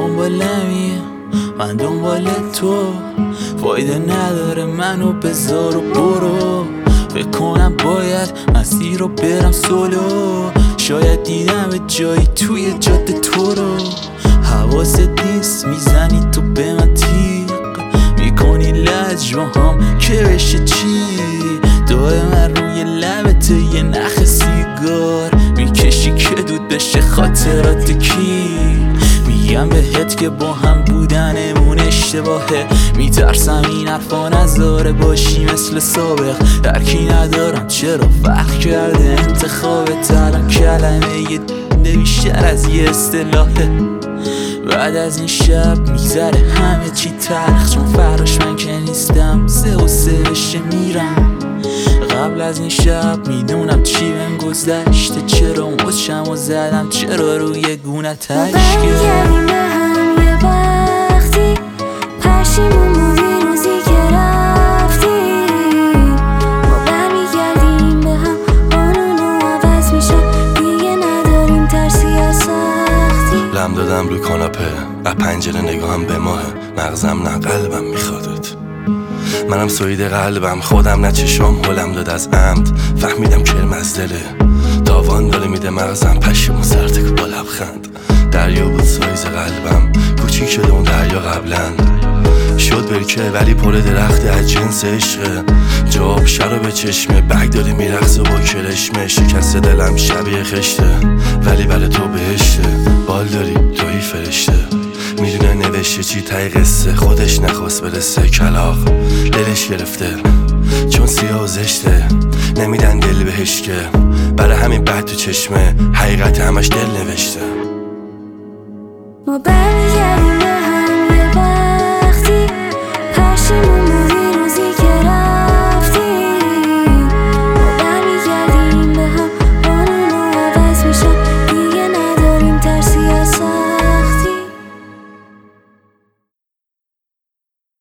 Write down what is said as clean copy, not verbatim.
دنبالمی، من دنبال تو. فایده نداره منو بذار و برو. فکر کنم باید مسیر رو برم سولو. شاید دیدم به جایی توی جاده تو رو. حواست نیست میزنی تو به من تیغ، میکنی لج با هم که بشه چی. دای من روی لبت یه نخ سیگار میکشی که دود بشه خاطرات کی. میگم بهت که با هم بودنمون اشتباهه. میترسم این حرفا نذاره باشی مثل سابق. درکی ندارم چرا فرق کرده انتخابت. الان کلمه یه بیشتر از یه اصطلاحه. بعد از این شب میگذره همه چی تلخ، چون فراش من که نیستم سه و سه بشه میرم. قبل از این شب میدونم چی بهم گذشته. چرا مچم و زدم، چرا روی گونه تشکه. برمیگردیم به هم یه وقتی، پشیمون بودی روزی که رفتی. ما برمیگردیم به هم، قانونو عوض میشه دیگه، نداریم ترسی از سختی. لم دادم رو کاناپه، از پنجره نگاهم به ماه. مغزم نه قلبم میخوادت، منم سوید قلبم خودم نه چشم هلم داد از عمد. فهمیدم کرم از دله تاوان داره میده مغزم. پشیمون سرتک با لبخند، دریا بود سایز قلبم. کوچیک شده اون دریا قبلا شد برکه، ولی پر درخت از جنس عشقه. جواب شرا به چشمه، بگ داره میرخصه با کرشمه. شکست دلم شبیه خشته، ولی برای تو بهشته. بال داری توی فرشته، میدونه نوشته چی تای قصه. خودش نخواست برسه کلاغ دلش گرفته، چون سیاه و زشته. نمیدن دل بهش که، برای همین بد تو چشمه. حقیقت همش دل نوشته. ما برمیگردیم